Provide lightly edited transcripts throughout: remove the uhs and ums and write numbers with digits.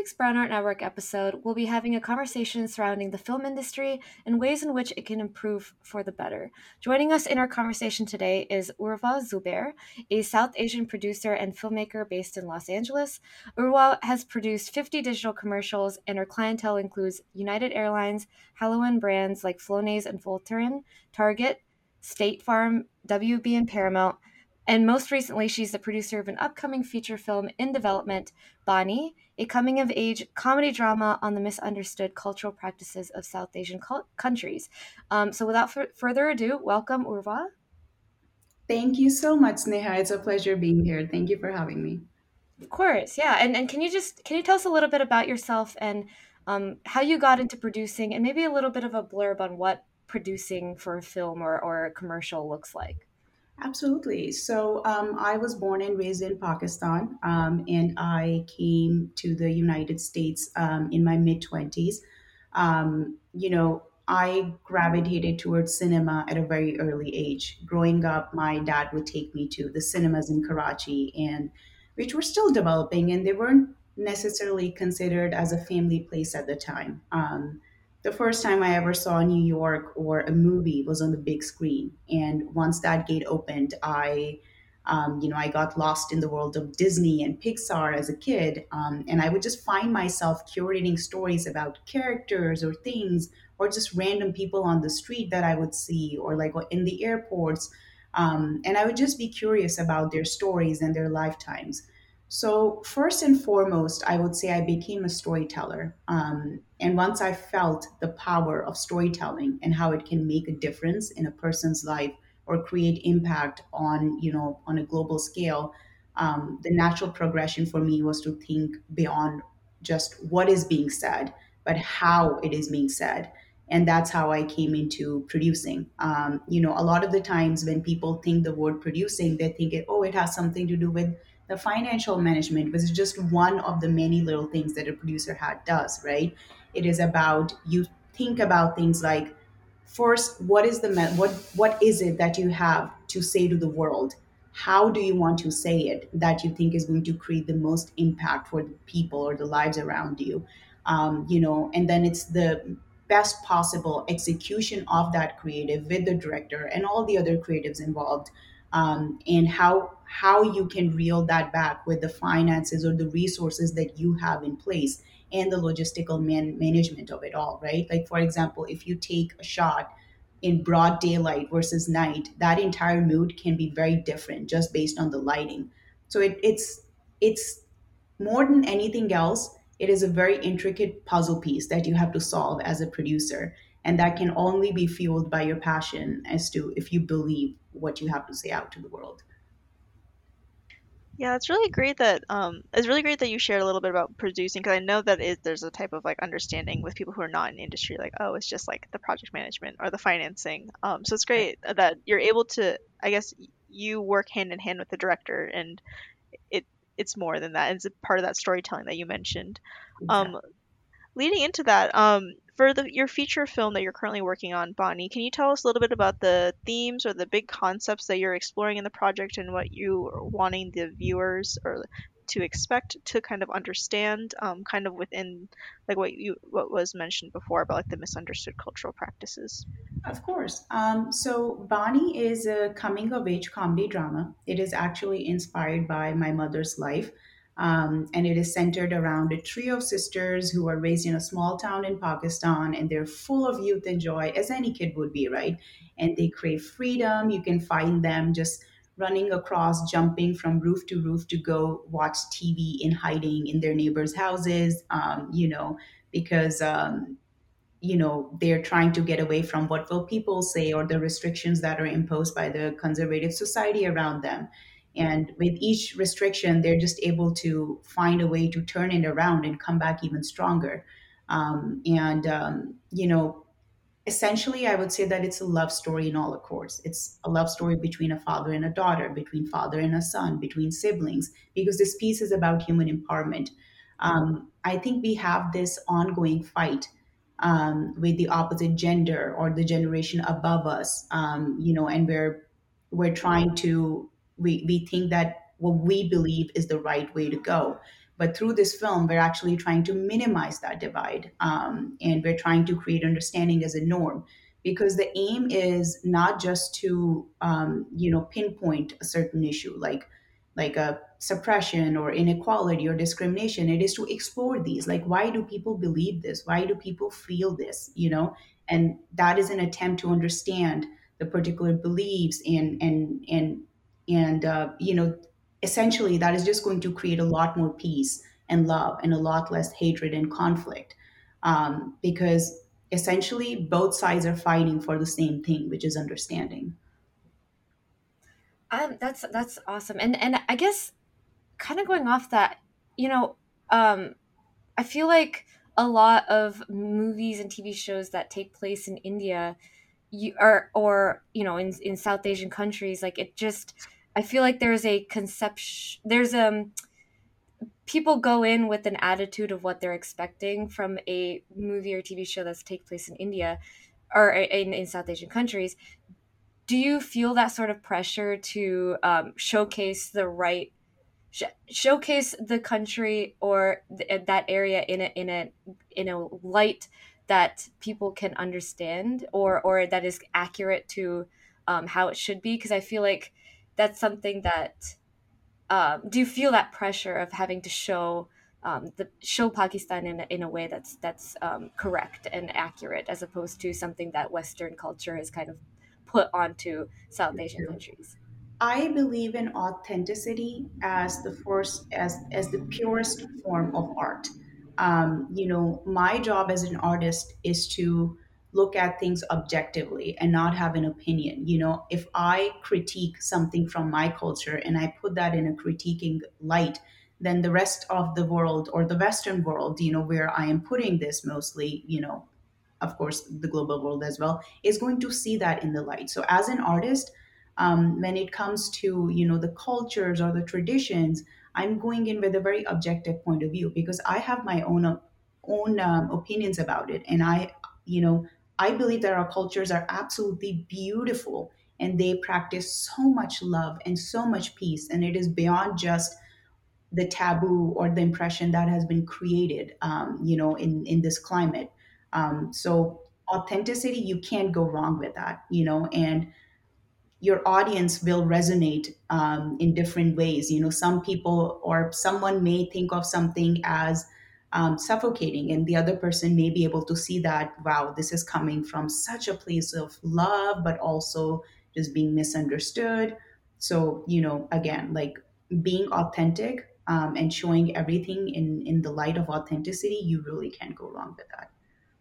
week's Brown Art Network episode, we'll be having a conversation surrounding the film industry and ways in which it can improve for the better. Joining us in our conversation today is Urwa Zubair, a South Asian producer and filmmaker based in Los Angeles. Urwa has produced 50 digital commercials, and her clientele includes United Airlines, Halloween brands like Flonase and Voltaren, Target, State Farm, WB, and Paramount. And most recently, she's the producer of an upcoming feature film in development, Bani, a coming of age comedy drama on the misunderstood cultural practices of South Asian countries. So, without further ado, welcome, Urva. Thank you so much, Neha. It's a pleasure being here. Thank you for having me. Of course, yeah. And can you tell us a little bit about yourself and how you got into producing, and maybe a little bit of a blurb on what producing for a film or a commercial looks like? Absolutely. I was born and raised in Pakistan, and I came to the United States in my mid 20s. I gravitated towards cinema at a very early age. Growing up, my dad would take me to the cinemas in Karachi, and which were still developing, and they weren't necessarily considered as a family place at the time. The first time I ever saw New York or a movie was on the big screen, and once that gate opened, I got lost in the world of Disney and Pixar as a kid, and I would just find myself curating stories about characters or things, or just random people on the street that I would see, or like in the airports, and I would just be curious about their stories and their lifetimes. So, first and foremost, I would say I became a storyteller. And once I felt the power of storytelling and how it can make a difference in a person's life or create impact on a global scale, the natural progression for me was to think beyond just what is being said, but how it is being said. And that's how I came into producing. A lot of the times when people think the word producing, they think it has something to do with the financial management, which is just one of the many little things that a producer hat does, right? It is about you think about things like, first, what is what is it that you have to say to the world? How do you want to say it that you think is going to create the most impact for the people or the lives around you? And then it's the best possible execution of that creative with the director and all the other creatives involved, and how you can reel that back with the finances or the resources that you have in place and the logistical management of it all, right? Like, for example, if you take a shot in broad daylight versus night, that entire mood can be very different just based on the lighting. So it's more than anything else, it is a very intricate puzzle piece that you have to solve as a producer. And that can only be fueled by your passion as to if you believe what you have to say out to the world. Yeah, it's really great that you shared a little bit about producing because I know that there's a type of like understanding with people who are not in industry, like, oh, it's just like the project management or the financing. So it's great that you're able to, I guess, you work hand in hand with the director, and it it's more than that. It's a part of that storytelling that you mentioned. Um, Exactly. Leading into that, for your feature film that you're currently working on, Bonnie, can you tell us a little bit about the themes or the big concepts that you're exploring in the project and what you are wanting the viewers or to expect to kind of understand, kind of within like what was mentioned before about like the misunderstood cultural practices? Of course. So Bani is a coming of age comedy drama. It is actually inspired by my mother's life. And it is centered around a trio of sisters who are raised in a small town in Pakistan, and they're full of youth and joy, as any kid would be, right? And they crave freedom. You can find them just running across, jumping from roof to roof to go watch TV in hiding in their neighbors' houses, because they're trying to get away from what will people say or the restrictions that are imposed by the conservative society around them. And with each restriction, they're just able to find a way to turn it around and come back even stronger. And Essentially, I would say that it's a love story in all accords. It's a love story between a father and a daughter, between father and a son, between siblings, because this piece is about human empowerment. I think we have this ongoing fight with the opposite gender or the generation above us, and we're trying to we think that what we believe is the right way to go, But through this film, we're actually trying to minimize that divide, and we're trying to create understanding as a norm, because the aim is not just to pinpoint a certain issue like a suppression or inequality or discrimination. It is to explore these, like, why do people believe this, why do people feel this, and that is an attempt to understand the particular beliefs, and essentially that is just going to create a lot more peace and love and a lot less hatred and conflict, because essentially both sides are fighting for the same thing, which is understanding. That's awesome. And I guess kind of going off that, you know, um, I feel like a lot of movies and TV shows that take place in India, you are or in South Asian countries, like it just I feel like there's a conception there's people go in with an attitude of what they're expecting from a movie or TV show that's take place in India or in South Asian countries. Do you feel that sort of pressure to showcase the right showcase the country or that area in a light that people can understand or that is accurate to how it should be? Because I feel like that's something that do you feel that pressure of having to show Pakistan in a way that's correct and accurate, as opposed to something that Western culture has kind of put onto South Asian countries? I believe in authenticity as the first, as the purest form of art. My job as an artist is to look at things objectively and not have an opinion. If I critique something from my culture and I put that in a critiquing light, then the rest of the world, or the Western world, where I am putting this mostly, of course the global world as well, is going to see that in the light. So as an artist, when it comes to the cultures or the traditions, I'm going in with a very objective point of view, because I have my own opinions about it, and you know I believe that our cultures are absolutely beautiful, and they practice so much love and so much peace, and it is beyond just the taboo or the impression that has been created, in this climate. So authenticity, you can't go wrong with that, and your audience will resonate in different ways. Some people or someone may think of something as suffocating, and the other person may be able to see that, wow, this is coming from such a place of love, but also just being misunderstood. So, again, like, being authentic, and showing everything in the light of authenticity, you really can't go wrong with that.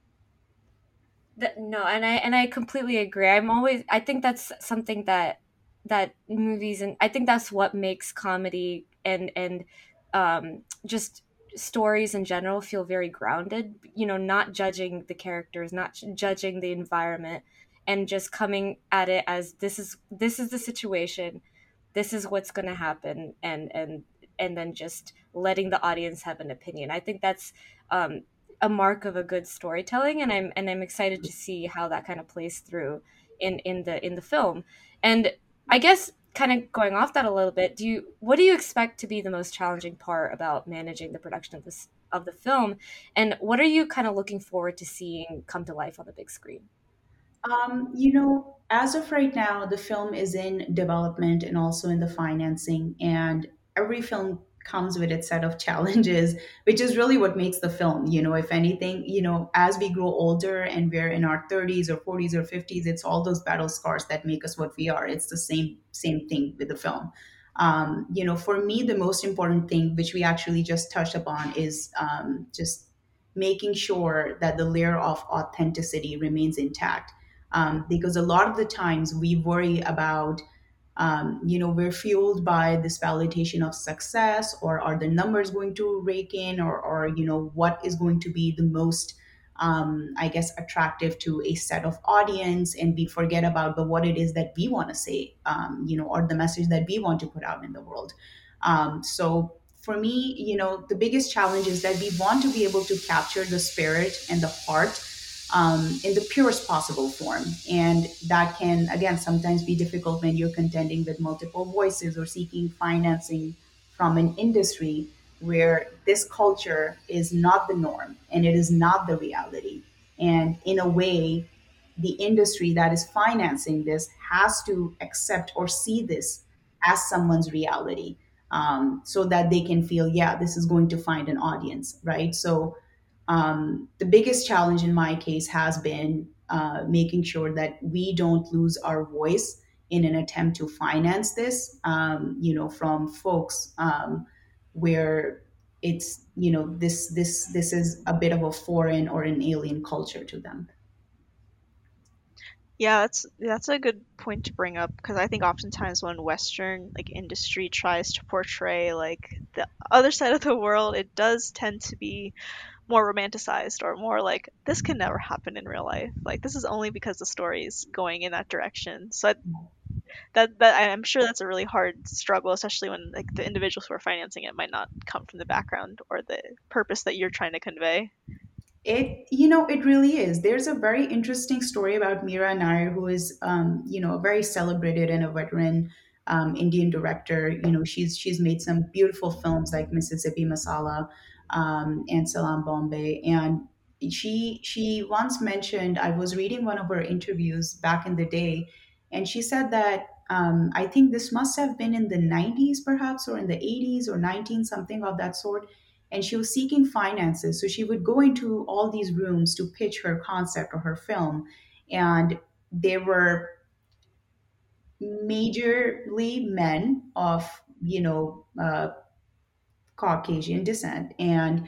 No, and I completely agree. I think that's something that movies, and I think that's what makes comedy and just stories in general feel very grounded. Not judging the characters, not judging the environment, and just coming at it as this is the situation, this is what's going to happen, and then just letting the audience have an opinion. I think that's a mark of a good storytelling, and I'm excited to see how that kind of plays through in the film. And I guess kind of going off that a little bit, what do you expect to be the most challenging part about managing the production of the film, and what are you kind of looking forward to seeing come to life on the big screen? As of right now, the film is in development and also in the financing, and every film comes with its set of challenges, which is really what makes the film. If anything, as we grow older and we're in our 30s or 40s or 50s, it's all those battle scars that make us what we are. It's the same thing with the film. For me, the most important thing, which we actually just touched upon, is just making sure that the layer of authenticity remains intact, because a lot of the times we worry about, we're fueled by this validation of success, or are the numbers going to rake in, or what is going to be the most, I guess, attractive to a set of audience, and we forget about the what it is that we want to say, or the message that we want to put out in the world. So for me, the biggest challenge is that we want to be able to capture the spirit and the heart, in the purest possible form. And that can, again, sometimes be difficult when you're contending with multiple voices or seeking financing from an industry. where this culture is not the norm and it is not the reality. And in a way, the industry that is financing this has to accept or see this as someone's reality, so that they can feel, yeah, this is going to find an audience, right? So the biggest challenge in my case has been making sure that we don't lose our voice in an attempt to finance this, from folks where it's, this is a bit of a foreign or an alien culture to them. Yeah, that's a good point to bring up because I think oftentimes when Western like industry tries to portray like the other side of the world, it does tend to be more romanticized or more like this can never happen in real life. Like this is only because the story is going in that direction. So I'm sure that's a really hard struggle, especially when like the individuals who are financing it might not come from the background or the purpose that you're trying to convey. It really is. There's a very interesting story about Meera Nair, who is, a very celebrated and a veteran Indian director. She's made some beautiful films like Mississippi Masala, and Salam Bombay. And she once mentioned, I was reading one of her interviews back in the day, and she said that, I think this must have been in the 90s, perhaps, or in the 80s or 19, something of that sort, and she was seeking finances. So she would go into all these rooms to pitch her concept or her film. And there were majorly men of, Caucasian descent. And,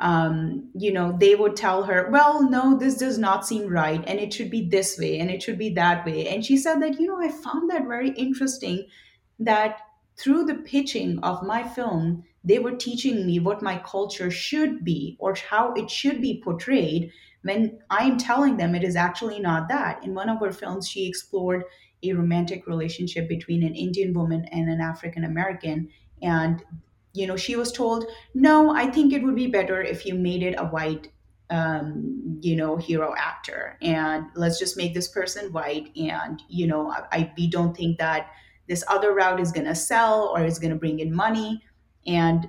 they would tell her, well, no, this does not seem right. And it should be this way and it should be that way. And she said that, I found that very interesting, that through the pitching of my film, they were teaching me what my culture should be or how it should be portrayed, when I am telling them it is actually not that. In one of her films, she explored a romantic relationship between an Indian woman and an African American. And, she was told, no, I think it would be better if you made it a white, hero actor. And let's just make this person white. And, we don't think that this other route is going to sell or is going to bring in money. And,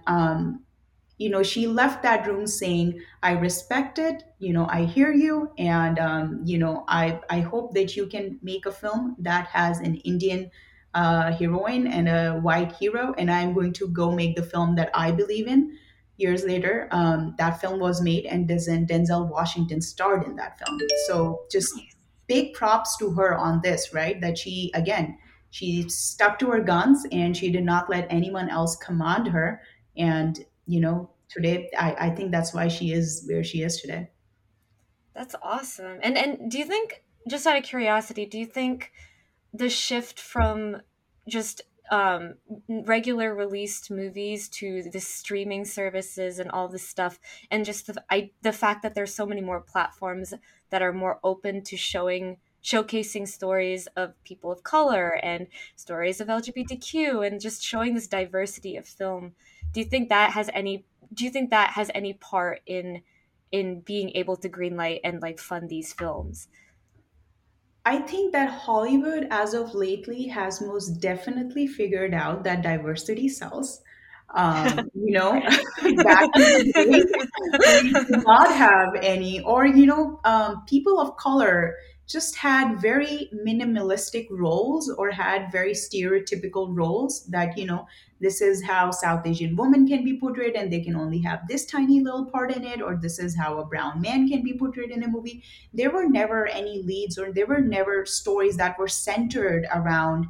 she left that room saying, I respect it, I hear you. And, I hope that you can make a film that has an Indian heroine and a white hero. And I'm going to go make the film that I believe in. Years later, that film was made, and Denzel Washington starred in that film. So just big props to her on this, right? That she, again, she stuck to her guns and she did not let anyone else command her. And, today, I think that's why she is where she is today. That's awesome. And do you think, just out of curiosity, do you think the shift from just regular released movies to the streaming services and all this stuff, and just the fact that there's so many more platforms that are more open to showcasing stories of people of color and stories of LGBTQ and just showing this diversity of film, do you think that has any do you think that has any part in being able to greenlight and like fund these films? I think that Hollywood, as of lately, has most definitely figured out that diversity sells. Back in the day, we did not have any, or, people of color just had very minimalistic roles or had very stereotypical roles, that, this is how South Asian woman can be portrayed and they can only have this tiny little part in it, or this is how a brown man can be portrayed in a movie. There were never any leads, or there were never stories that were centered around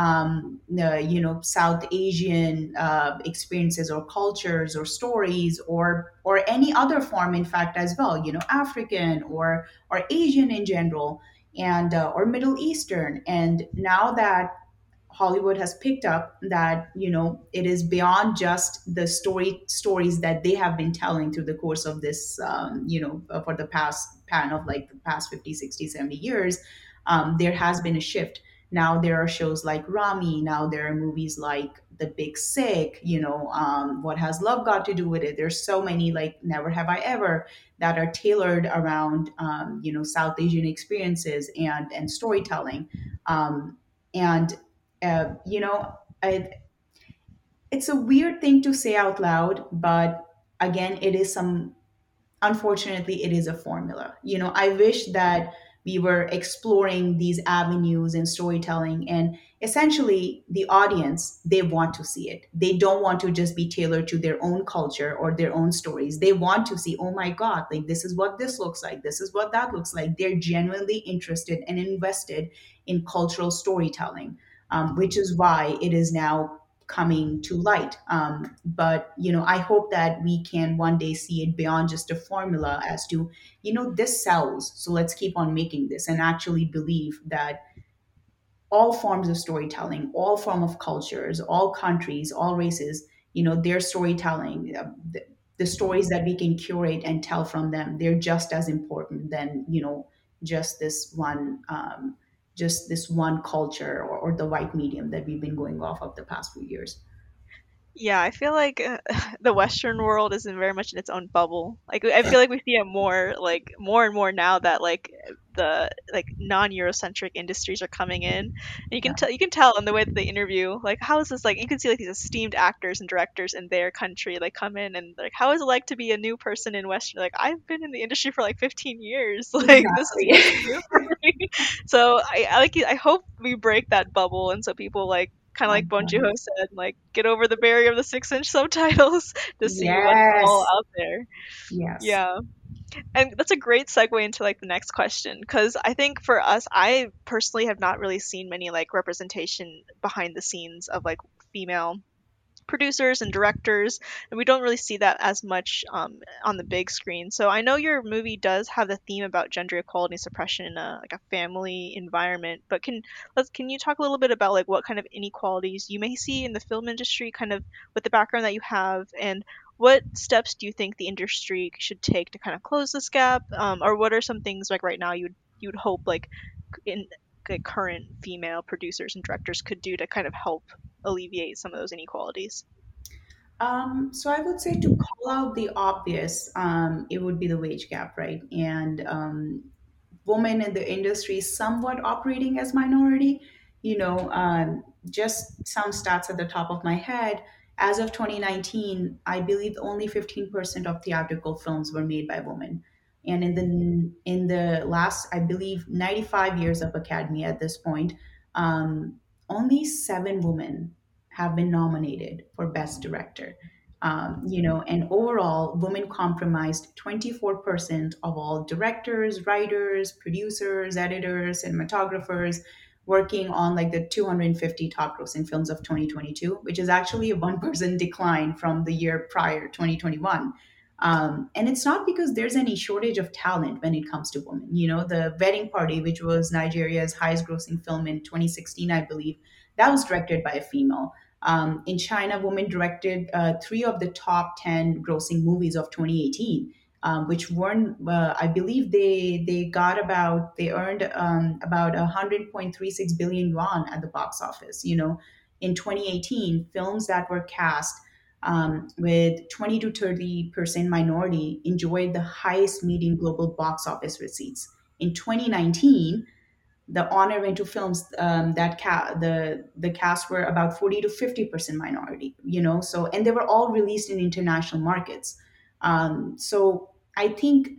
South Asian experiences or cultures or stories, or any other form, in fact, as well, African or Asian in general, and or Middle Eastern. And now that Hollywood has picked up that, it is beyond just the stories that they have been telling through the course of this, for the past span of like the past 50, 60, 70 years. There has been a shift. Now there are shows like Rami. Now there are movies like The Big Sick. What has love got to do with it? There's so many, like Never Have I Ever, that are tailored around, South Asian experiences and storytelling. And I, it's a weird thing to say out loud, but again, it is some unfortunately it is a formula. I wish that we were exploring these avenues in storytelling, and essentially the audience, they want to see it. They don't want to just be tailored to their own culture or their own stories. They want to see, oh my god, like this is what this looks like, this is what that looks like. They're genuinely interested and invested in cultural storytelling, which is why it is now coming to light. But I hope that we can one day see it beyond just a formula as to, this sells, so let's keep on making this, and actually believe that all forms of storytelling, all form of cultures, all countries, all races, their storytelling, the stories that we can curate and tell from them, they're just as important than just this one. Just this one culture, or the white medium that we've been going off of the past few years. Yeah, I feel like the Western world is very much in its own bubble. Like I feel like we see it more, like more and more now that like the like non-Eurocentric industries are coming in, and you can tell in the way that they interview. Like, how is this like? You can see like these esteemed actors and directors in their country like come in and like, how is it like to be a new person in Western? Like, I've been in the industry for like 15 years. Like, this is Exactly. new for me. So I like I hope we break that bubble, and so people like kind of like Bon Joon-ho said, like get over the barrier of the 6-inch subtitles to see what's all Yes. out there. Yes. Yeah, and that's a great segue into like the next question, because I think for us, I personally have not really seen many like representation behind the scenes of like female producers and directors, and we don't really see that as much on the big screen. So I know your movie does have the theme about gender equality and suppression in a like a family environment, but can you talk a little bit about like what kind of inequalities you may see in the film industry, kind of with the background that you have, and what steps do you think the industry should take to kind of close this gap, or what are some things like right now you'd hope like in like current female producers and directors could do to kind of help alleviate some of those inequalities? So I would say, to call out the obvious, it would be the wage gap, right? And women in the industry somewhat operating as minority. Just some stats at the top of my head. As of 2019, I believe only 15% of theatrical films were made by women. And in the last, I believe, 95 years of Academy at this point, only 7 women have been nominated for Best Director. And overall, women comprised 24% of all directors, writers, producers, editors, cinematographers working on like the 250 top grossing films of 2022, which is actually a 1% decline from the year prior, 2021. And it's not because there's any shortage of talent when it comes to women. The Wedding Party, which was Nigeria's highest grossing film in 2016, I believe, that was directed by a female. In China, women directed 3 of the top 10 grossing movies of 2018, which weren't, I believe they earned about 100.36 billion yuan at the box office. In 2018, films that were cast with 20 to 30% minority enjoyed the highest median global box office receipts. In 2019, the honor went to films that the cast were about 40 to 50% minority. So, and they were all released in international markets. So I think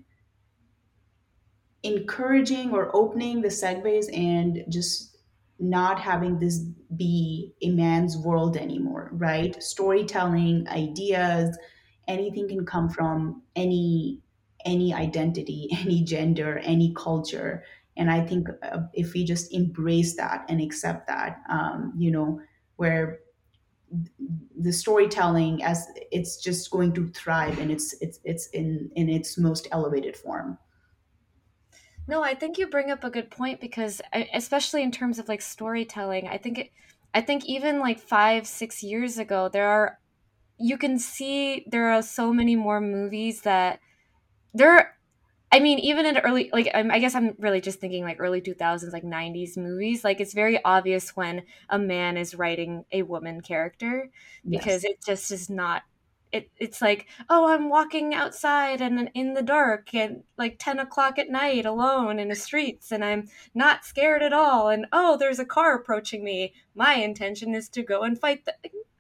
encouraging or opening the segues and just not having this be a man's world anymore, right? Storytelling, ideas, anything can come from any identity, any gender, any culture. And I think if we just embrace that and accept that, where the storytelling, as it's just going to thrive in it's in its most elevated form. No, I think you bring up a good point because especially in terms of like storytelling, I think even like 5, 6 years ago, you can see there are so many more movies that there. I mean, even in early, like, I guess I'm really just thinking like early 2000s, like 90s movies. Like, it's very obvious when a man is writing a woman character because Yes. it just is not. It's like, oh, I'm walking outside and in the dark and like 10 o'clock at night alone in the streets and I'm not scared at all. And oh, there's a car approaching me. My intention is to go and fight the.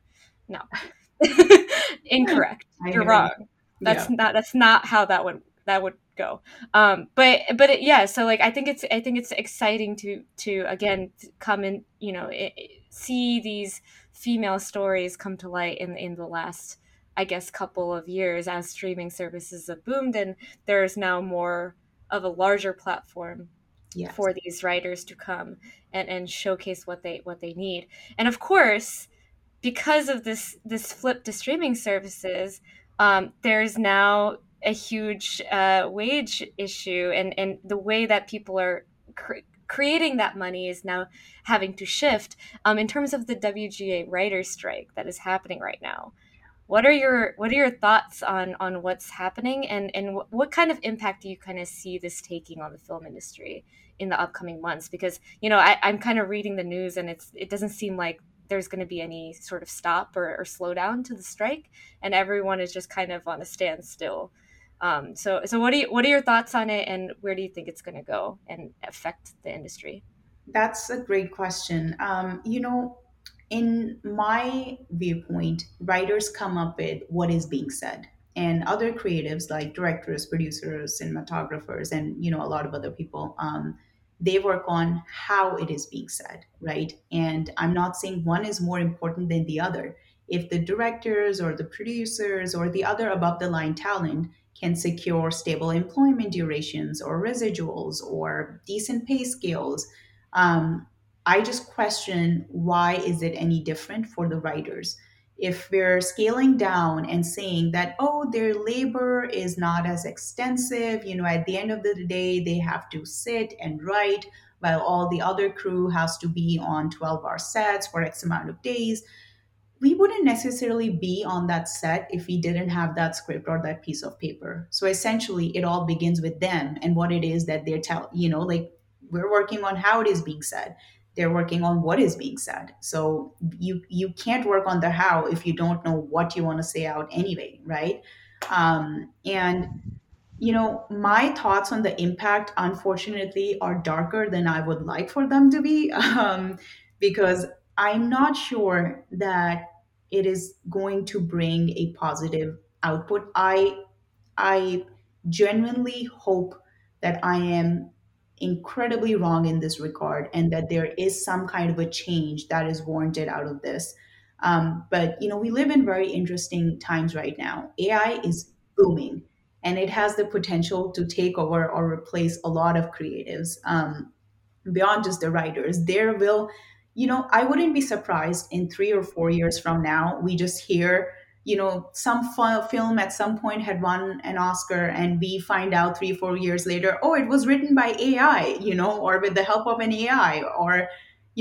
No. Incorrect. I You're hear you. wrong. Yeah. That's not how that would go. Yeah. So like I think it's exciting to again come in, see these female stories come to light in the last, I guess, couple of years as streaming services have boomed, and there's now more of a larger platform Yes. for these writers to come and showcase what they need. And of course, because of this flip to streaming services, there's now a huge wage issue, and the way that people are creating that money is now having to shift. In terms of the WGA writers' strike that is happening right now, what are your thoughts on what's happening, and what kind of impact do you kind of see this taking on the film industry in the upcoming months? Because I'm kind of reading the news, and it doesn't seem like there's going to be any sort of stop or slowdown to the strike, and everyone is just kind of on a standstill. So what are your thoughts on it, and where do you think it's going to go and affect the industry? That's a great question. In my viewpoint, writers come up with what is being said, and other creatives like directors, producers, cinematographers, and a lot of other people, they work on how it is being said, right? And I'm not saying one is more important than the other. If the directors or the producers or the other above the line talent can secure stable employment durations or residuals or decent pay scales, um, I just question, why is it any different for the writers? If we're scaling down and saying that, oh, their labor is not as extensive, at the end of the day, they have to sit and write while all the other crew has to be on 12-hour sets for X amount of days, we wouldn't necessarily be on that set if we didn't have that script or that piece of paper. So essentially, it all begins with them and what it is that they're telling, like, we're working on how it is being said. They're working on what is being said. So you can't work on the how if you don't know what you want to say out anyway, right? And my thoughts on the impact, unfortunately, are darker than I would like for them to be, because I'm not sure that it is going to bring a positive output. I genuinely hope that I am incredibly wrong in this regard and that there is some kind of a change that is warranted out of this. But we live in very interesting times right now. AI is booming and it has the potential to take over or replace a lot of creatives. Beyond just the writers, there will, I wouldn't be surprised in 3 or 4 years from now we just hear, some film at some point had won an Oscar and we find out 3 4 years later, oh, it was written by AI, or with the help of an AI. Or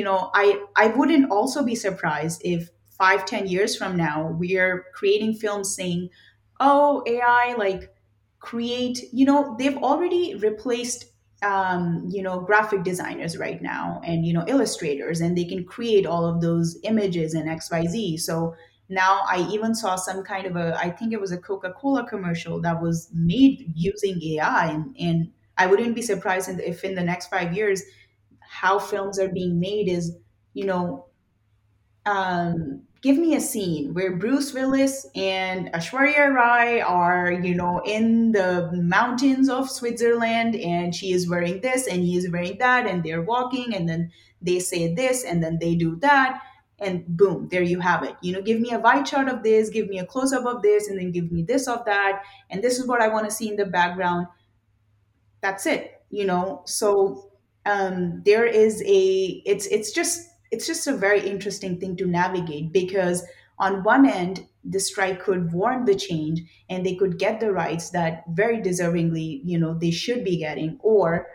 I wouldn't also be surprised if 5 10 years from now we're creating films saying, oh, AI, like, create, they've already replaced graphic designers right now, and illustrators, and they can create all of those images in XYZ. So now I even saw some kind of I think it was a Coca-Cola commercial that was made using AI, and I wouldn't be surprised if in the next 5 years how films are being made is, you know give me a scene where Bruce Willis and Ashwarya Rai are, in the mountains of Switzerland, and she is wearing this and he is wearing that, and they're walking, and then they say this, and then they do that, and boom, there you have it. Give me a wide shot of this, give me a close up of this, and then give me this of that, and this is what I want to see in the background. That's it. So there is a it's just a very interesting thing to navigate, because on one end the strike could warrant the change and they could get the rights that very deservingly they should be getting, or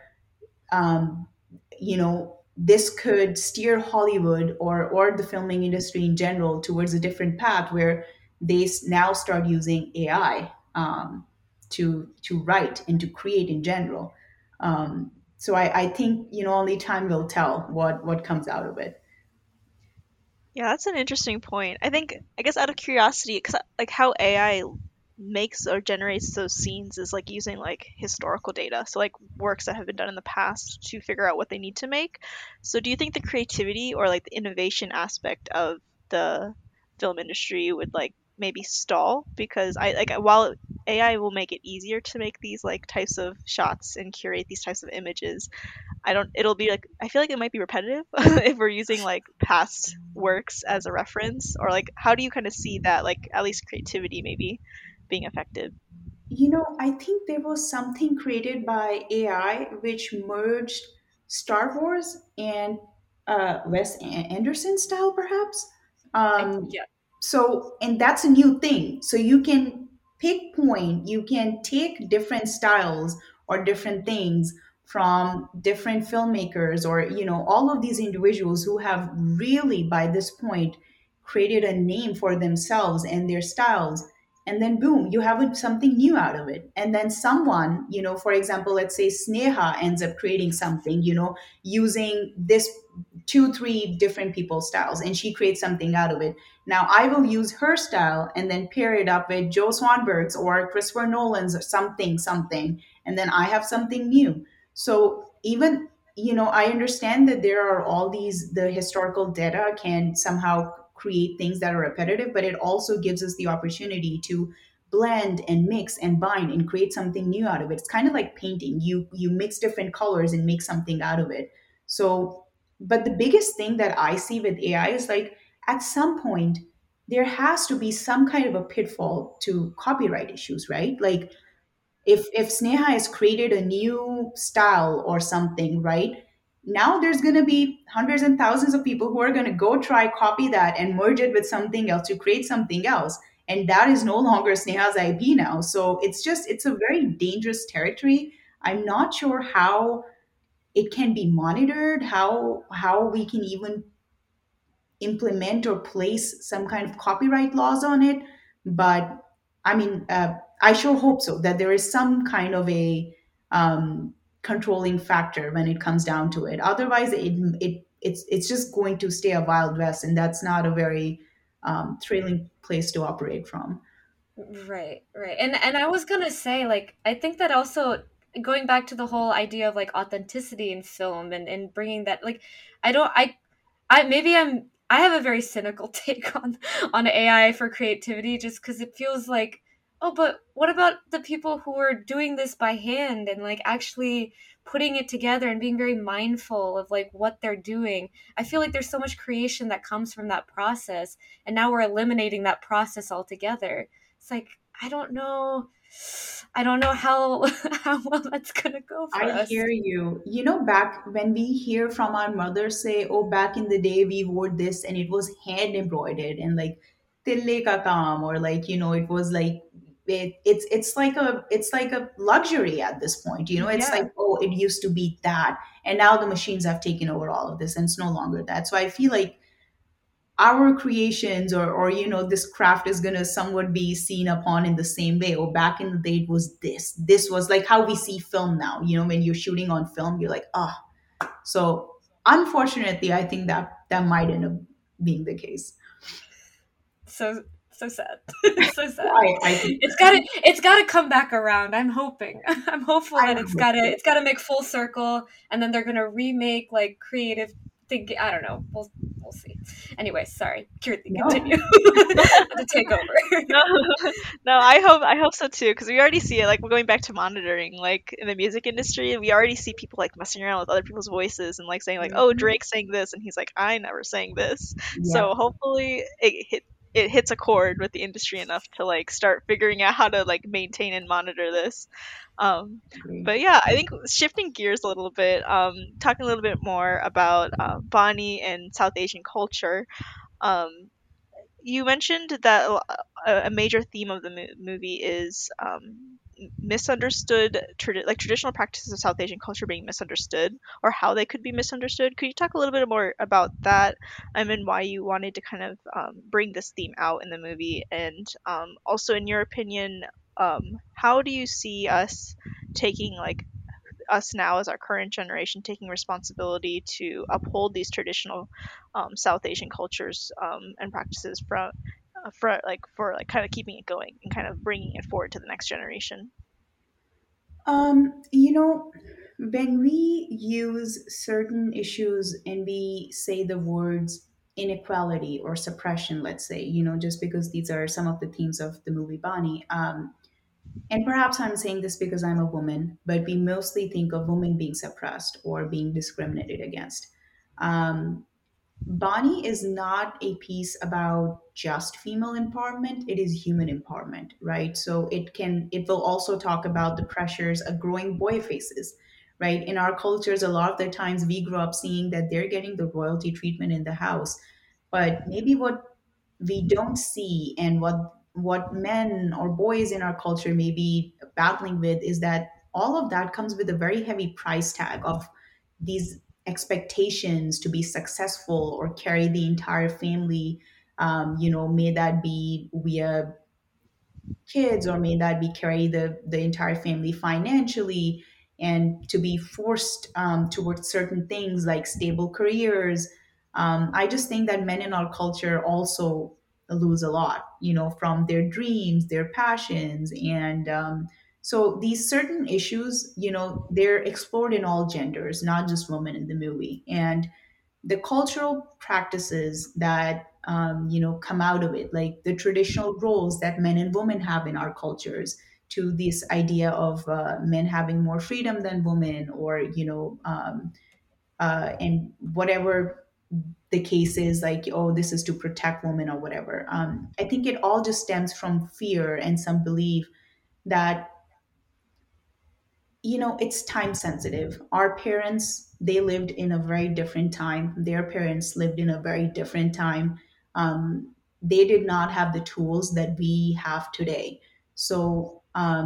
this could steer Hollywood or the filming industry in general towards a different path where they now start using AI, to write and to create in general. So I think only time will tell what comes out of it. Yeah, that's an interesting point. I guess out of curiosity, because like how AI makes or generates those scenes is like using like historical data, so like works that have been done in the past to figure out what they need to make. So do you think the creativity or like the innovation aspect of the film industry would like maybe stall because I like while AI will make it easier to make these like types of shots and curate these types of images, I don't it'll be like I feel like it might be repetitive if we're using like past works as a reference, or like how do you kind of see that like at least creativity maybe being affected? I think there was something created by AI which merged Star Wars and Anderson style, perhaps. Um, Yeah. and that's a new thing. So you can you can take different styles or different things from different filmmakers, or, all of these individuals who have really, by this point, created a name for themselves and their styles, and then boom, you have something new out of it. And then someone, for example, let's say Sneha ends up creating something, using this two three different people's styles, and she creates something out of it. Now I will use her style and then pair it up with Joe Swanberg's or Christopher Nolan's, or something, and then I have something new. So even, I understand that there are all these, the historical data can somehow create things that are repetitive, but it also gives us the opportunity to blend and mix and bind and create something new out of it. It's kind of like painting. You mix different colors and make something out of it. So, but the biggest thing that I see with AI is like, at some point there has to be some kind of a pitfall to copyright issues, right? Like, if Sneha has created a new style or something, right? Now there's going to be hundreds and thousands of people who are going to go try copy that and merge it with something else to create something else, and that is no longer Sneha's IP now. So it's a very dangerous territory. I'm not sure how it can be monitored, how we can even implement or place some kind of copyright laws on it. But I mean, I sure hope so, that there is some kind of a controlling factor when it comes down to it. Otherwise, it's just going to stay a wild west, and that's not a very thrilling place to operate from. Right, right. And I was gonna say, like, I think that also going back to the whole idea of like authenticity in film and bringing that, like, I don't I maybe I have a very cynical take on AI for creativity, just because it feels like, oh, but what about the people who are doing this by hand and like actually putting it together and being very mindful of like what they're doing? I feel like there's so much creation that comes from that process, and now we're eliminating that process altogether. It's like, I don't know. I don't know how how well that's gonna go for I us. hear you. Back when we hear from our mothers say, "Oh, back in the day we wore this and it was hand embroidered and like tille ka kaam," or like, it was like, it's like a luxury at this point. It's like, Yeah. oh, it used to be that, and now the machines have taken over all of this, and it's no longer that. So I feel like our creations, or this craft is going to somewhat be seen upon in the same way. Or back in the day it was this was like how we see film now. When you're shooting on film, you're like, ah. So unfortunately, I think that might end up being the case. So so sad. It's so sad. I think It's gotta come back around. I'm hoping. I'm hopeful I that would hope so. it's gotta make full circle, and then they're gonna remake like creative thinking. I don't know. We'll see. Anyway, sorry. Kirti, No. continue. To take over. No, no, I hope so too, because we already see it. Like we're going back to monitoring, like in the music industry, we already see people like messing around with other people's voices and like saying like, "Oh, Mhm. Drake's saying this," and he's like, "I never sang this." So Yep. hopefully it hits a chord with the industry enough to like start figuring out how to like maintain and monitor this. Um, Agree. but yeah, I think shifting gears a little bit, talking a little bit more about Bonnie and South Asian culture. Um, you mentioned that a major theme of the movie is misunderstood, like traditional practices of South Asian culture being misunderstood, or how they could be misunderstood. Could you talk a little bit more about that, and why you wanted to kind of bring this theme out in the movie, and also, in your opinion, how do you see us taking like us now as our current generation taking responsibility to uphold these traditional South Asian cultures and practices for like kind of keeping it going and kind of bringing it forward to the next generation. Um, you know, when we use certain issues and we say the words inequality or suppression, let's say, just because these are some of the themes of the movie Bonnie. And perhaps I'm saying this because I'm a woman, but we mostly think of women being suppressed or being discriminated against. Um, Bonnie is not a piece about just female empowerment, it is human empowerment, right? So it will also talk about the pressures a growing boy faces, right? In our cultures, a lot of the times we grow up seeing that they're getting the royalty treatment in the house, but maybe what we don't see and what men or boys in our culture may be battling with is that all of that comes with a very heavy price tag of these expectations to be successful or carry the entire family. May that be via kids, or may that be carry the entire family financially, and to be forced towards certain things like stable careers. I just think that men in our culture also lose a lot, from their dreams, their passions, and so these certain issues, they're explored in all genders, not just women in the movie. And the cultural practices that come out of it, like the traditional roles that men and women have in our cultures, to this idea of men having more freedom than women, or and whatever the case is, like, oh, this is to protect women or whatever. I think it all just stems from fear and some belief that it's time sensitive. Our parents, they lived in a very different time, their parents lived in a very different time. They did not have the tools that we have today. So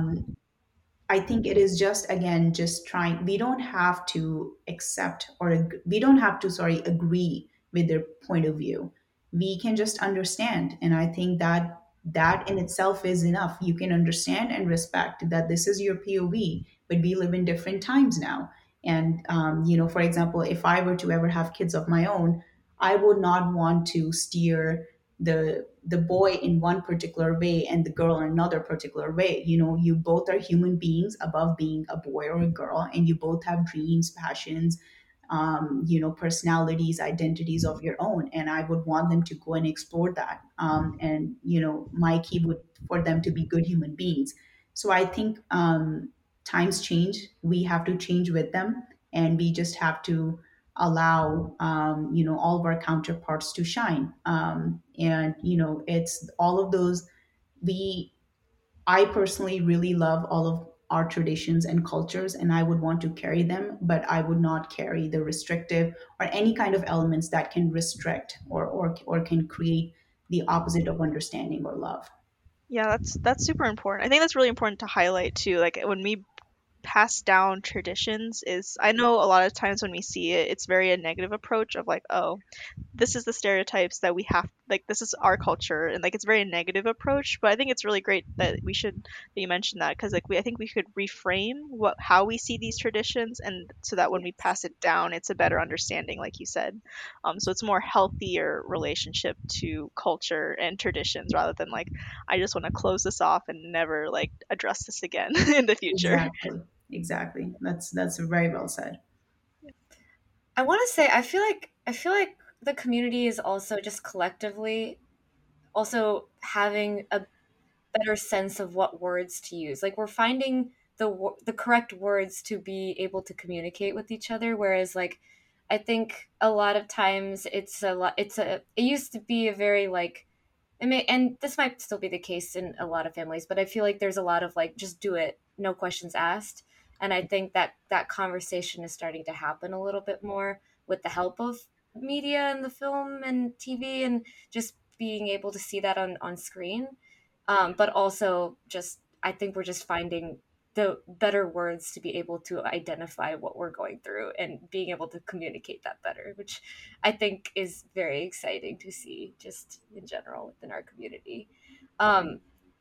I think it is just, again, just trying. We don't have to accept, or we don't have to, sorry, agree with their point of view. We can just understand. And I think that that in itself is enough. You can understand and respect that this is your POV, but we live in different times now. And, for example, if I were to ever have kids of my own, I would not want to steer the boy in one particular way and the girl in another particular way. You both are human beings above being a boy or a girl, and you both have dreams, passions, personalities, identities of your own, and I would want them to go and explore that. And my key would for them to be good human beings. So I think times change, we have to change with them, and we just have to allow all of our counterparts to shine. And it's all of those. We I personally really love all of our traditions and cultures, and I would want to carry them, but I would not carry the restrictive or any kind of elements that can restrict or can create the opposite of understanding or love. Yeah, that's super important. I think that's really important to highlight too. Like when we pass down traditions, is I know a lot of times when we see it, it's very a negative approach of like, oh, this is the stereotypes that we have, like this is our culture, and like it's very negative approach. But I think it's really great that we should that you mentioned that, because like I think we could reframe what how we see these traditions, and so that when we Yes. pass it down it's a better understanding, like you said. So it's more healthier relationship to culture and traditions, rather than like I just want to close this off and never like address this again in the future. Exactly. Exactly. That's very well said. I want to say I feel like the community is also just collectively also having a better sense of what words to use. Like we're finding the correct words to be able to communicate with each other. Whereas like I think a lot of times it used to be a very like and this might still be the case in a lot of families, but I feel like there's a lot of like just do it, no questions asked. And I think that that conversation is starting to happen a little bit more with the help of media and the film and TV and just being able to see that on screen. But also just I think we're just finding the better words to be able to identify what we're going through and being able to communicate that better, which I think is very exciting to see just in general within our community. Um,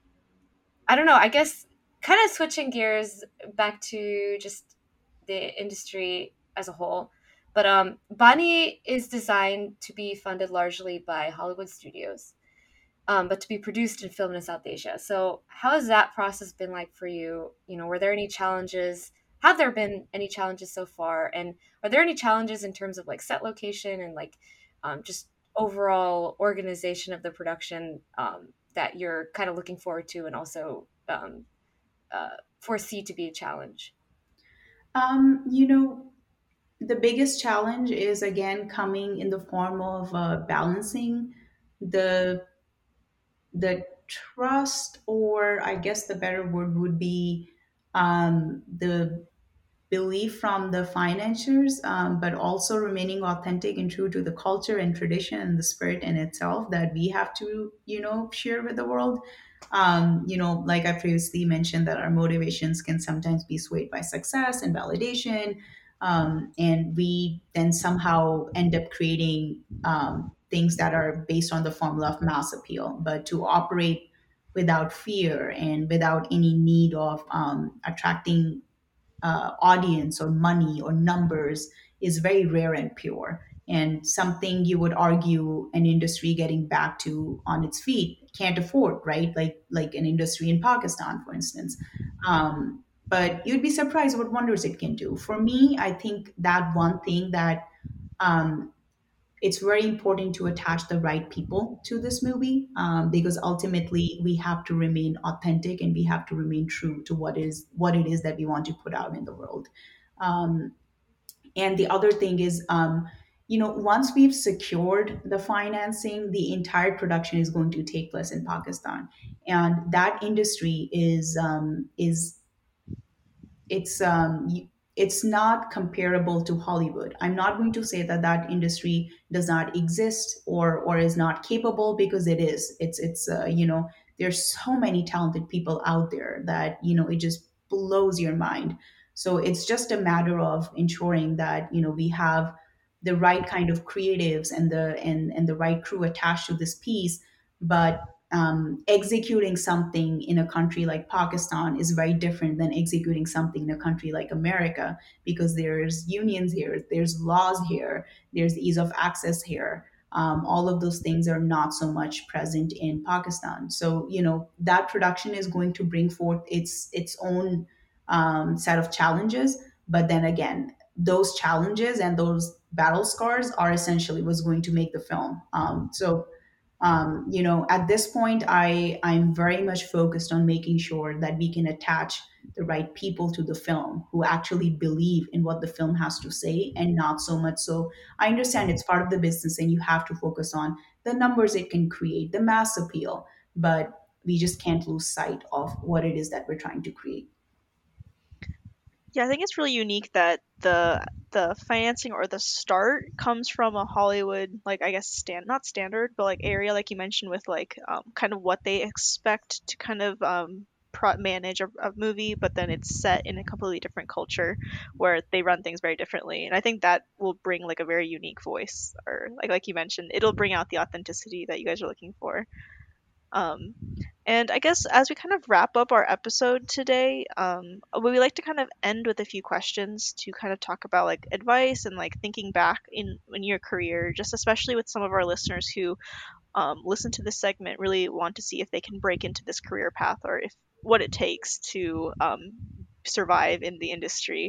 I don't know, I guess kind of switching gears back to just the industry as a whole. But Bonnie is designed to be funded largely by Hollywood studios, but to be produced and filmed in South Asia. So, how has that process been like for you? Were there any challenges? Have there been any challenges so far? And are there any challenges in terms of like set location and like just overall organization of the production that you're kind of looking forward to and also foresee to be a challenge? You know, the biggest challenge is again coming in the form of balancing the the trust, or I guess the better word would be the belief from the financiers, but also remaining authentic and true to the culture and tradition and the spirit in itself that we have to, share with the world. Like I previously mentioned, that our motivations can sometimes be swayed by success and validation. And we then somehow end up creating things that are based on the formula of mass appeal. But to operate without fear and without any need of attracting audience or money or numbers is very rare and pure, and something you would argue an industry getting back to on its feet can't afford, right? Like an industry in Pakistan, for instance. But you'd be surprised what wonders it can do. For me, I think that one thing that um, it's very important to attach the right people to this movie, because ultimately we have to remain authentic and we have to remain true to what it is that we want to put out in the world. Um, and the other thing is, once we've secured the financing, the entire production is going to take place in Pakistan, and that industry is it's it's not comparable to Hollywood. I'm not going to say that that industry does not exist or is not capable, because it is. There's so many talented people out there that it just blows your mind. So it's just a matter of ensuring that we have the right kind of creatives and the right crew attached to this piece. But executing something in a country like Pakistan is very different than executing something in a country like America, because there's unions here, there's laws here, there's ease of access here. All of those things are not so much present in Pakistan. So that production is going to bring forth its own set of challenges. But then again, those challenges and those battle scars are essentially what's going to make the film. At this point, I'm very much focused on making sure that we can attach the right people to the film who actually believe in what the film has to say, and not so much so. I understand it's part of the business and you have to focus on the numbers it can create, the mass appeal, but we just can't lose sight of what it is that we're trying to create. Yeah, I think it's really unique that the financing or the start comes from a Hollywood, like, I guess, not standard, but like area, like you mentioned, with like kind of what they expect to kind of manage a movie, but then it's set in a completely different culture where they run things very differently. And I think that will bring like a very unique voice, or like you mentioned, it'll bring out the authenticity that you guys are looking for. Um, and I guess as we kind of wrap up our episode today, we like to kind of end with a few questions to kind of talk about like advice and like thinking back in your career, just especially with some of our listeners who listen to this segment really want to see if they can break into this career path, or if what it takes to survive in the industry.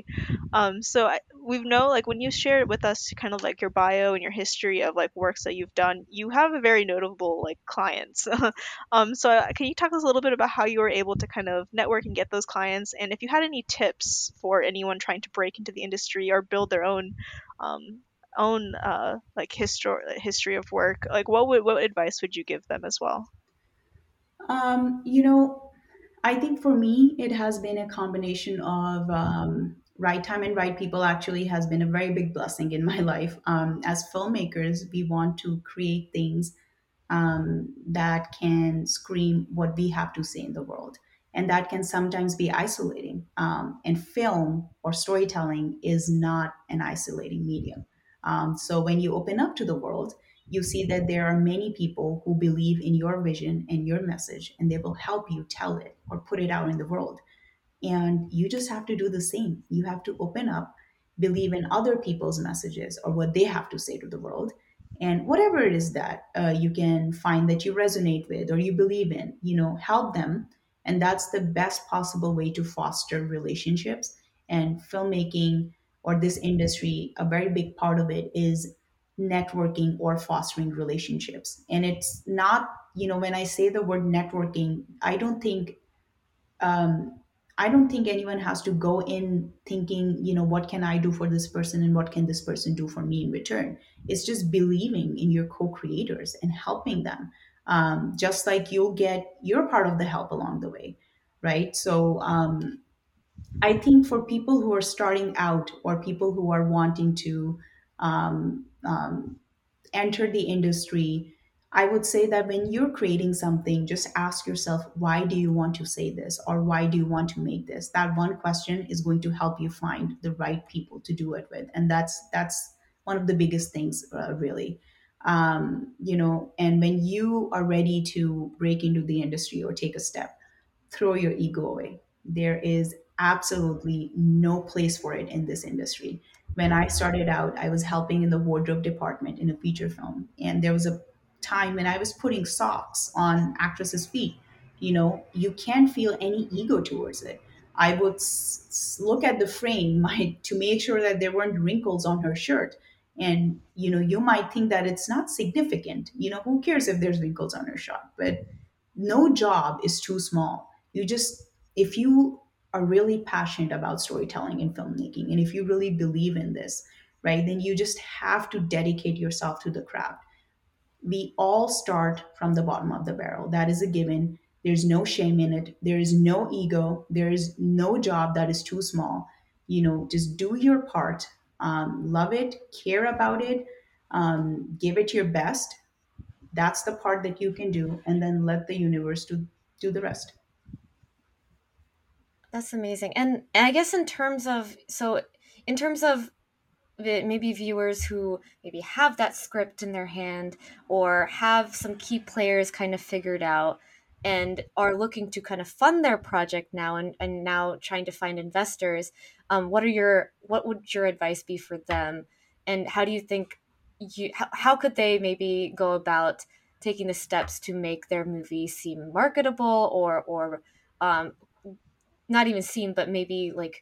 We know, like, when you shared with us kind of like your bio and your history of like works that you've done, you have a very notable like clients. Can you talk to us a little bit about how you were able to kind of network and get those clients, and if you had any tips for anyone trying to break into the industry or build their um, own like history of work, like what advice would you give them as well? You know, I think for me, it has been a combination of right time and right people. Actually, has been a very big blessing in my life. As filmmakers, we want to create things that can scream what we have to say in the world. And that can sometimes be isolating. And film or storytelling is not an isolating medium. So when you open up to the world, you see that there are many people who believe in your vision and your message, and they will help you tell it or put it out in the world. And you just have to do the same. You have to open up, believe in other people's messages or what they have to say to the world. And whatever it is that you can find that you resonate with or you believe in, help them. And that's the best possible way to foster relationships. And filmmaking or this industry, a very big part of it is networking or fostering relationships. And it's not, when I say the word networking, um, I don't think anyone has to go in thinking, what can I do for this person and what can this person do for me in return. It's just believing in your co-creators and helping them. Just like you'll get your part of the help along the way, right? So I think for people who are starting out or people who are wanting to um, um, enter the industry, I would say that when you're creating something, just ask yourself, why do you want to say this? Or why do you want to make this? That one question is going to help you find the right people to do it with. And that's one of the biggest things, really. And when you are ready to break into the industry or take a step, throw your ego away. There is absolutely no place for it in this industry. When I started out, I was helping in the wardrobe department in a feature film. And there was a time when I was putting socks on actresses' feet. You can't feel any ego towards it. I would look at the frame to make sure that there weren't wrinkles on her shirt. And, you might think that it's not significant. Who cares if there's wrinkles on her shirt? But no job is too small. If you are really passionate about storytelling and filmmaking, and if you really believe in this, right, then you just have to dedicate yourself to the craft. We all start from the bottom of the barrel. That is a given. There's no shame in it. There is no ego. There is no job that is too small. Just do your part. Love it, care about it, give it your best. That's the part that you can do, and then let the universe do the rest. That's amazing. And I guess in terms of maybe viewers who maybe have that script in their hand or have some key players kind of figured out and are looking to kind of fund their project now and now trying to find investors, what would your advice be for them? And how do you think how could they maybe go about taking the steps to make their movie seem marketable or um, not even seem, but maybe like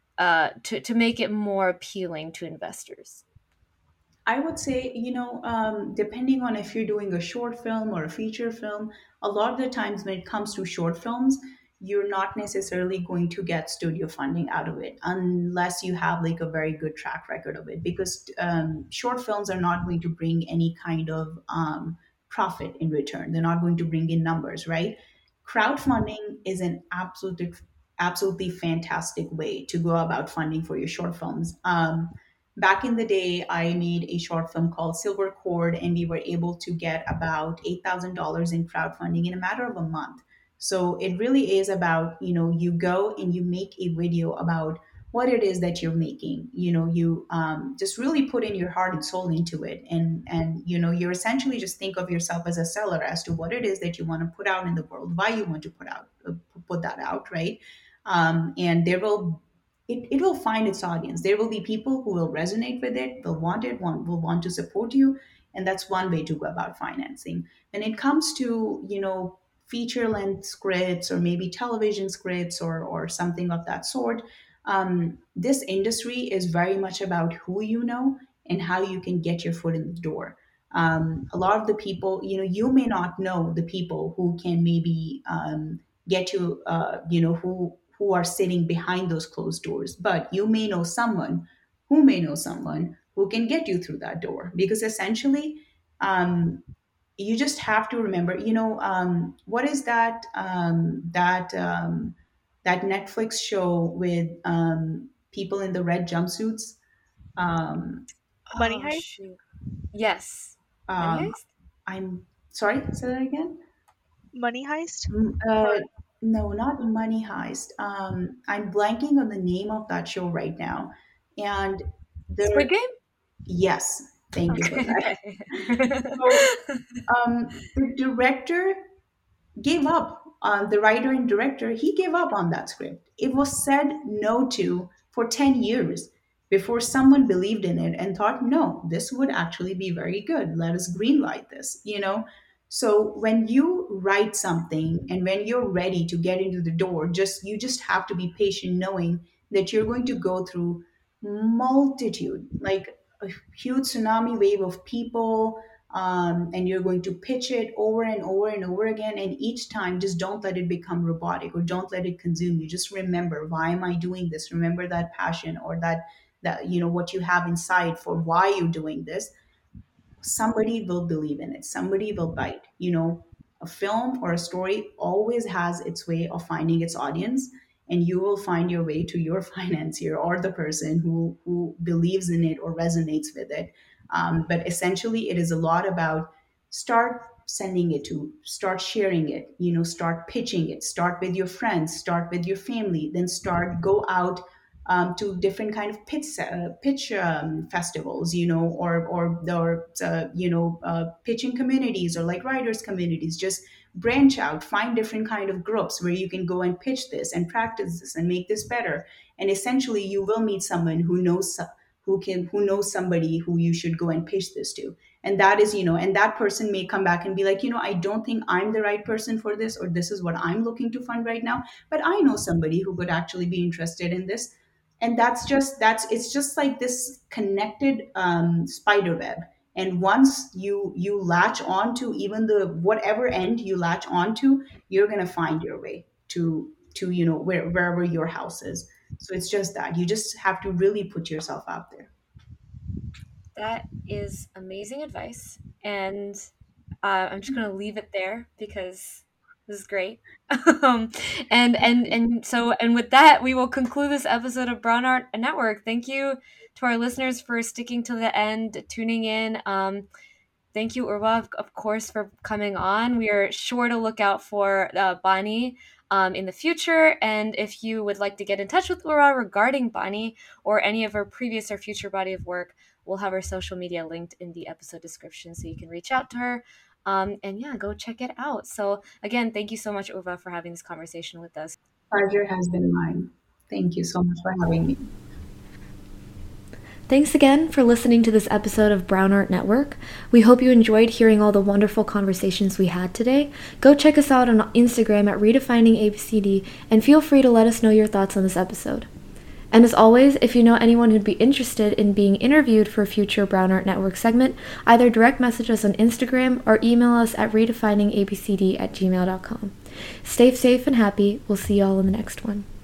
to make it more appealing to investors? I would say, depending on if you're doing a short film or a feature film, a lot of the times when it comes to short films, you're not necessarily going to get studio funding out of it unless you have like a very good track record of it. Because short films are not going to bring any kind of profit in return. They're not going to bring in numbers, right? Crowdfunding is an absolutely fantastic way to go about funding for your short films. Back in the day, I made a short film called Silver Cord, and we were able to get about $8,000 in crowdfunding in a matter of a month. So it really is about, you go and you make a video about what it is that you're making. You just really put in your heart and soul into it. And you're essentially just think of yourself as a seller as to what it is that you want to put out in the world, why you want to put that out, right? And it will find its audience. There will be people who will resonate with it, will want to support you, and that's one way to go about financing. When it comes to feature length scripts or maybe television scripts or something of that sort, this industry is very much about who you know and how you can get your foot in the door. A lot of the people, you may not know the people who can maybe get you, who are sitting behind those closed doors, but you may know someone who may know someone who can get you through that door. Because essentially, um, you just have to remember, what is that Netflix show with people in the red jumpsuits? Um, Money Oh Heist? shoot. Yes. Money um, Heist? I'm sorry, say that again. Money Heist? Mm, Or no, not Money Heist. I'm blanking on the name of that show right now. And Squid there, Game? yes, thank you for Okay, that. okay. So the director gave up on the writer and director. He gave up on that script. It was said no to for 10 years before someone believed in it and thought, no, this would actually be very good. Let us greenlight this. So when you write something and when you're ready to get into the door, you just have to be patient knowing that you're going to go through multitude, like a huge tsunami wave of people, and you're going to pitch it over and over and over again. And each time, just don't let it become robotic, or don't let it consume you. Just remember, why am I doing this? Remember that passion, or that what you have inside for why you're doing this. Somebody will believe in it, somebody will bite. A film or a story always has its way of finding its audience, and you will find your way to your financier, or the person who believes in it or resonates with it. But essentially, it is a lot about start sending it to, start sharing it, start pitching it, start with your friends, start with your family, then start go out to different kind of pitch festivals, or pitching communities, or like writers communities. Just branch out, find different kind of groups where you can go and pitch this and practice this and make this better. And essentially, you will meet someone who knows somebody who you should go and pitch this to. And that is, and that person may come back and be like, I don't think I'm the right person for this, or this is what I'm looking to fund right now, but I know somebody who could actually be interested in this. And that's it's just like this connected spider web. And once you latch on to even the whatever end you latch onto, you're going to find your way to wherever your house is. So it's just that you just have to really put yourself out there. That is amazing advice. And I'm just going to leave it there because this is great. And with that, we will conclude this episode of Brown Art Network. Thank you to our listeners for sticking to the end, tuning in. Thank you, Urva, of course, for coming on. We are sure to look out for Bonnie in the future. And if you would like to get in touch with Urva regarding Bonnie or any of her previous or future body of work, we'll have her social media linked in the episode description so you can reach out to her. And yeah, go check it out. So again, thank you so much, Urva, for having this conversation with us. Pleasure has been mine. Thank you so much for having me. Thanks again for listening to this episode of Brown Art Network. We hope you enjoyed hearing all the wonderful conversations we had today. Go check us out on Instagram at Redefining ABCD and feel free to let us know your thoughts on this episode. And as always, if you know anyone who'd be interested in being interviewed for a future Brown Art Network segment, either direct message us on Instagram or email us at redefiningabcd@gmail.com. Stay safe and happy. We'll see you all in the next one.